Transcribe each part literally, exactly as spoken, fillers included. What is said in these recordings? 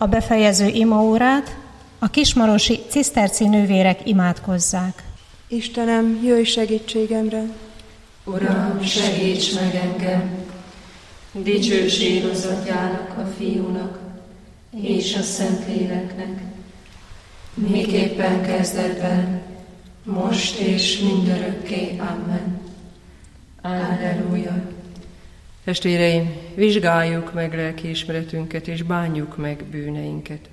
a befejező imaórát, a kismarosi ciszterci nővérek imádkozzák. Istenem, jöjj segítségemre! Uram, segíts meg engem! Dicsőség az Atyának, a Fiúnak és a Szentléleknek, miképpen kezdetben, most és mindörökké. Amen. Alleluja. Testvéreim, vizsgáljuk meg lelkiismeretünket, és bánjuk meg bűneinket.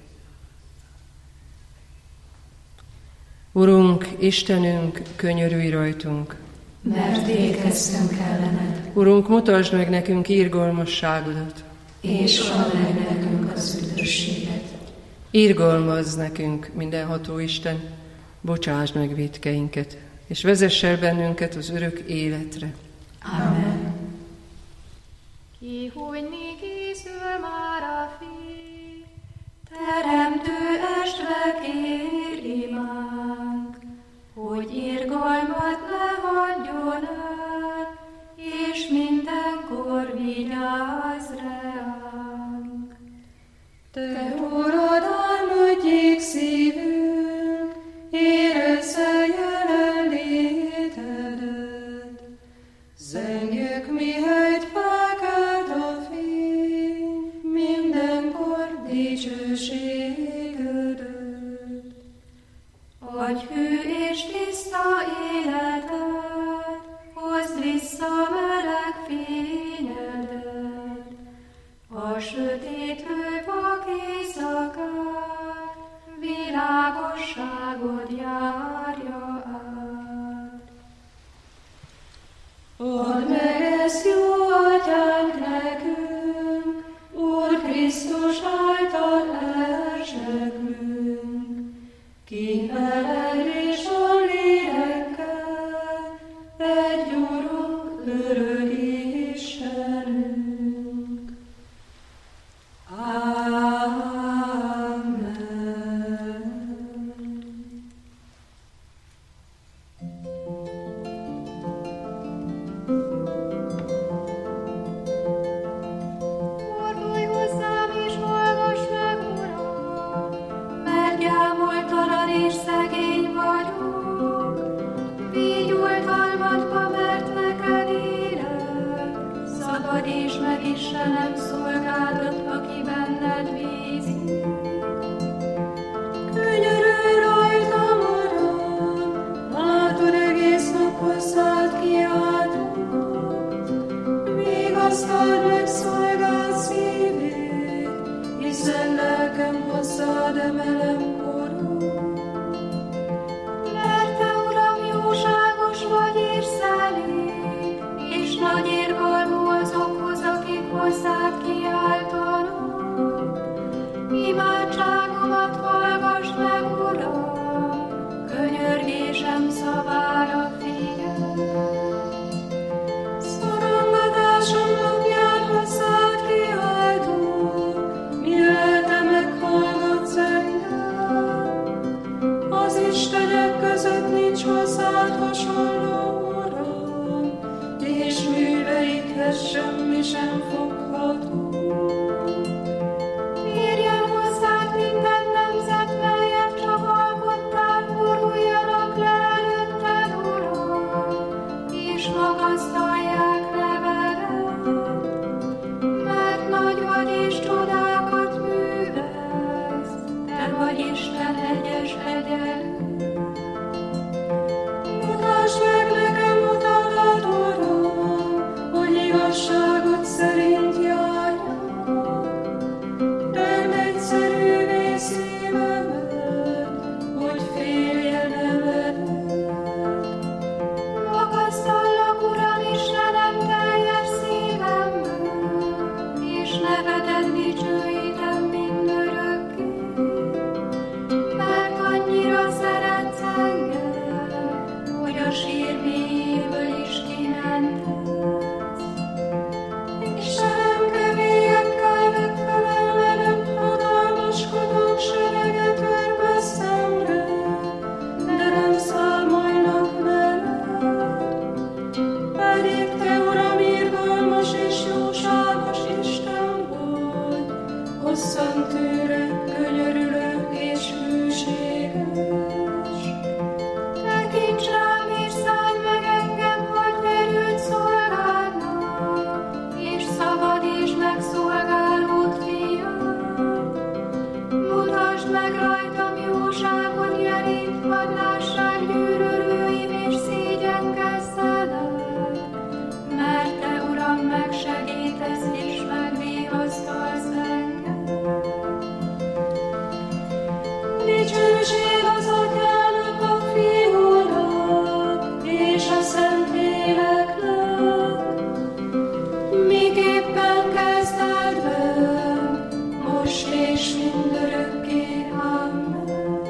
Urunk, Istenünk, könyörülj rajtunk! Mert ékeztünk ellened. Urunk, mutasd meg nekünk irgalmasságodat, és add meg nekünk az üdvösséget. Irgalmazz nekünk, mindenható Isten, bocsásd meg vétkeinket, és vezess el bennünket az örök életre. Amen. Ki, hogy mi készül már a fény, teremtő estre kér imánk, hogy irgalmat lehagyjon el, és mindenkor vigyázz ránk. Te urad, álmodjék szívünk, érezze jelenlétedet, zengjük, mihelyt felkelt a fény, mindenkor dicsőségödet. Adj hű és tiszta életet, hozd vissza meleg fényedet, a sötét hővak éjszakát, világosságod járja át. Add meg ezt, jó Atyánk, nekünk, Úr Krisztus által elsegrünk, ki veled és a lélekkel, egy Urunk, örök Istenünk. Amen. Fordulj hozzám és hallgass meg, Uram, mert gyámoltalan és szegény vagyok. Vigy oltalmadba, mert neked élek, szabadíts meg Istenem szolgádat, aki benned bízik. Könyörülj rajtam, Uram, látod, egész nap hozzád kiáltott. Vigasztald meg szolgád szívét, hiszen lelkem hozzád emelem korod. Mert te, Uram, jóságos vagy és szelíd, és nagy irgalmú azokhoz, akik hozzád kiáltanak. Imádságomat hallgass meg, Uram, könyörgésem szavára figyelj. Szorongatásom napján hozzád kiáltok, mi lelke meghallgatsz engem. bosszantőre, könyörülő és hűséges. Tekints rám és szállj meg engem, hogy erőt szolgálnak, és szabadítsd meg szolgálód fiam. Mutasd meg rajtam jóságot jelét, hadd lássák gyűlölőim és szégyenkezzenek, mert te, Uram, megsegítesz és megvigasztalsz engem. Dicsőség az Atyának, a Fiúnak és a Szentléleknek, miképpen kezdetben, most és mindörökké. Amen.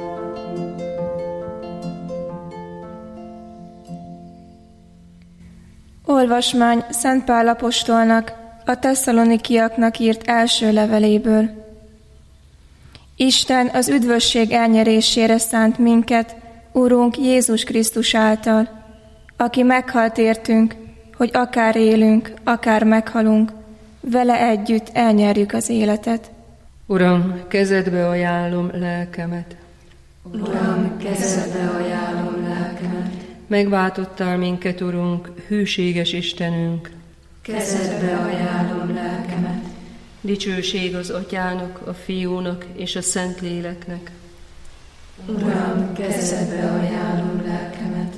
Olvasmány Szent Pál apostolnak a tesszalonikiaknak írt első leveléből. Isten az üdvösség elnyerésére szánt minket, Urunk Jézus Krisztus által, aki meghalt értünk, hogy akár élünk, akár meghalunk, vele együtt elnyerjük az életet. Uram, kezedbe ajánlom lelkemet. Uram, kezedbe ajánlom lelkemet. Megváltottál minket, Urunk, hűséges Istenünk. Kezedbe ajánlom lelkemet. Dicsőség az Atyának, a Fiúnak és a Szentléleknek. Uram, kezedbe ajánlom lelkemet.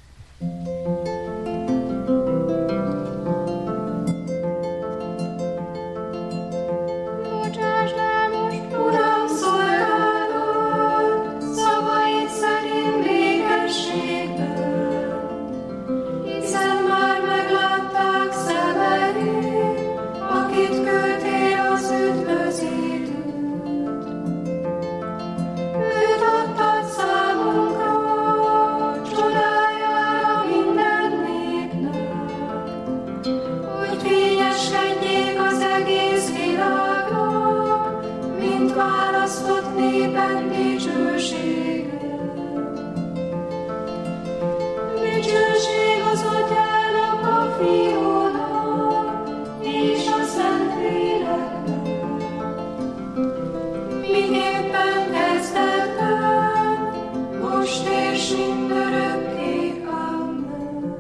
Bocsáss el most, Uram, szolgálod, szavaid szerint békességben, hiszen már meglátták szemeid, akit küldtél az üdvözítőt. Őt adtad számunkra, csodájára minden népnek, hogy fényeskedjék az egész világnak, mint választott népek dicsősége. Dicsőség az Atyának, a Fiúnak és a Szentléleknek, miképpen kezdetben, most és mindörökké. Amen.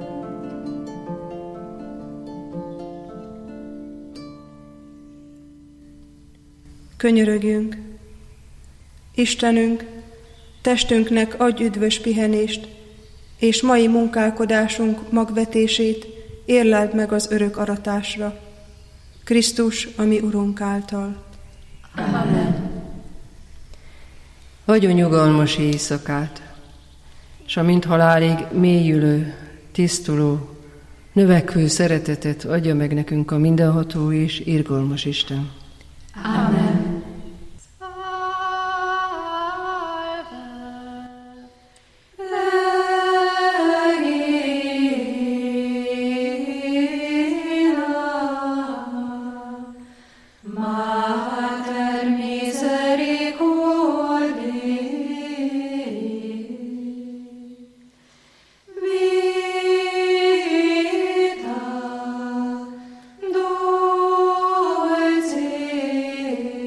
Könyörögjünk! Istenünk, testünknek adj üdvös pihenést, és mai munkálkodásunk magvetését érleld meg az örök aratásra. Krisztus, a mi Urunk által. Amen. Adjon nyugalmas éjszakát, s amint halálig mélyülő, tisztuló, növekvő szeretetet adja meg nekünk a mindenható és irgalmas Isten. Amen. Vita, dolce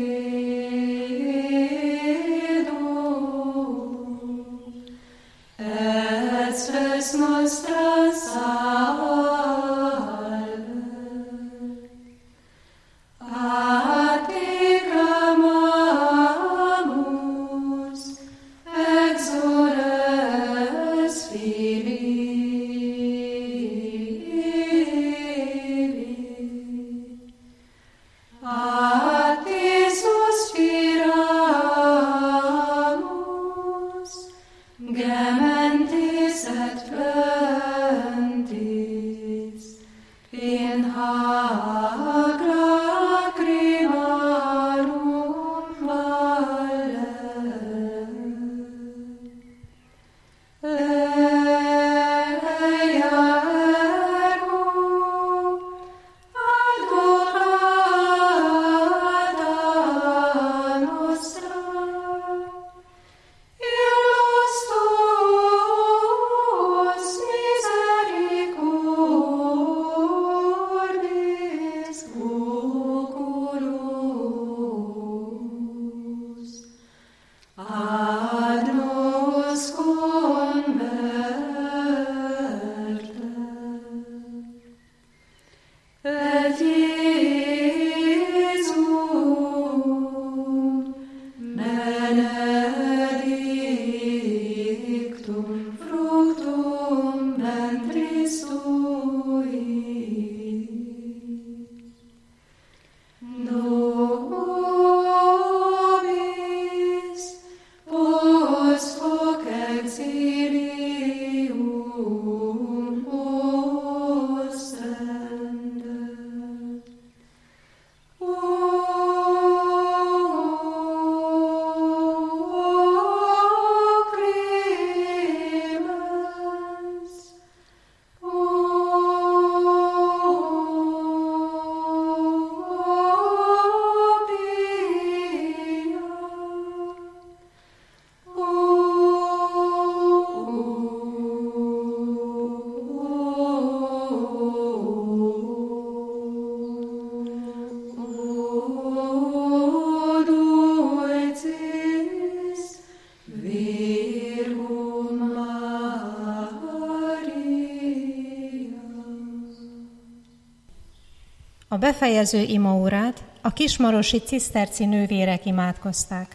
A befejező imaórát a kismarosi ciszterci nővérek imádkozták.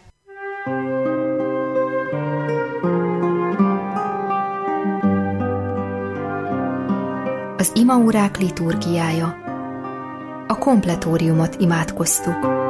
Az imaórák liturgiája. A kompletóriumot imádkoztuk.